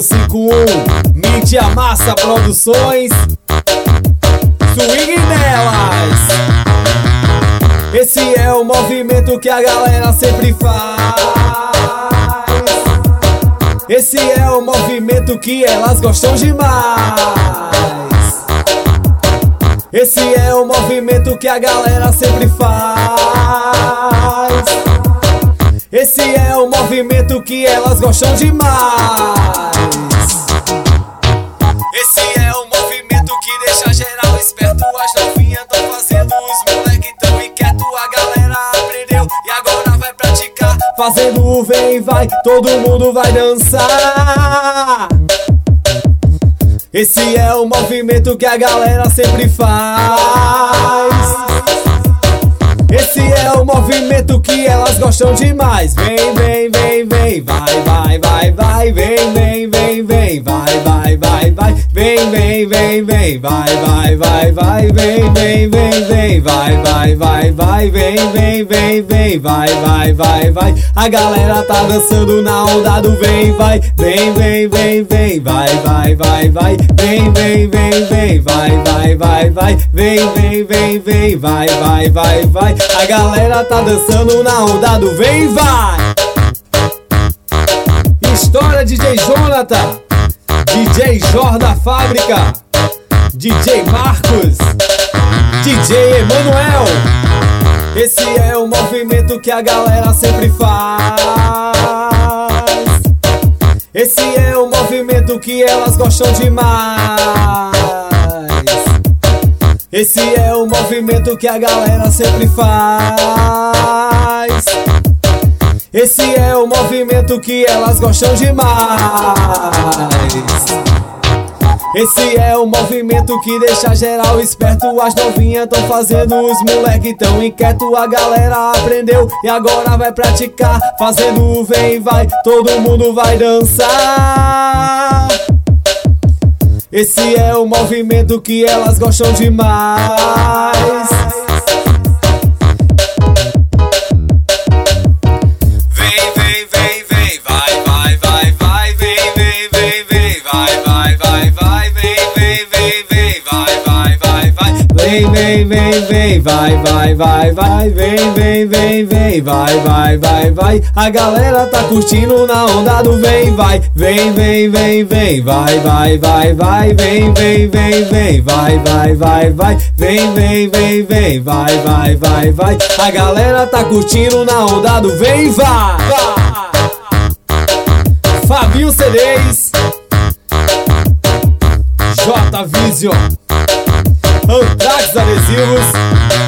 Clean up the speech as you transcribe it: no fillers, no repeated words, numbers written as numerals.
851 Mídia Massa Produções. Swing nelas. Esse é o movimento que a galera sempre faz. Esse é o movimento que elas gostam demais. Esse é o movimento que a galera sempre faz. Esse é o movimento que elas gostam demais. Esse é o movimento que deixa geral esperto. As novinhas tão fazendo, os moleque tão inquieto. A galera aprendeu e agora vai praticar. Fazendo o vem vai, todo mundo vai dançar. Esse é o movimento que a galera sempre faz. Esse é o movimento que elas gostam demais. Vem, vem, vem, vem, vai, vai, vai, vai. Vem, vem, vem, vem, vai, vai, vai, vai. Vem, vem, vem, vem, vai, vai, vai, vai. Vem, vem, vem, vem, vai, vai, vai, vai. Vem, vem, vem, vem, vai, vai, vai, vai. A galera tá dançando na onda do vem, vai. Vem, vem, vem, vem, vai, vai, vai, vai. Vem, vem, vem, vem, vai, vai, vai, vai. Vem, vem, vem, vem, vai, vai, vai, vai. A galera tá dançando na onda do vem, vai. História DJ Jonathan, DJ Jor da Fábrica, DJ Marcos, DJ Emanuel. Esse é o movimento que a galera sempre faz. Esse é o movimento que elas gostam demais. Esse é o movimento que a galera sempre faz. Esse é o movimento que elas gostam demais. Esse é o movimento que deixa geral esperto. As novinhas tão fazendo, os moleque tão inquieto. A galera aprendeu e agora vai praticar. Fazendo o vem vai, todo mundo vai dançar. Esse é o movimento que elas gostam demais. Vem, vem, vem, vem, vai, vai, vai, vai. Vem, vem, vem, vem, vai, vai, vai, vai. Vem, vem, vem, vem, vai, vai, vai, vai. Vem, vem, vem, vem, vai, vai, vai, vai. Vem, vem, vem, vem, vai, vai, vai, vai. A galera tá curtindo na onda do vem, vai. Vem, vem, vem, vem, vai, vai, vai, vai. Vem, vem, vem, vem, vai, vai, vai, vai. Vem, vem, vem, vem, vai, vai, vai, vai. A galera tá curtindo na onda do vem, vai. Fabinho CDs, J Vision, Antrax Adesivos,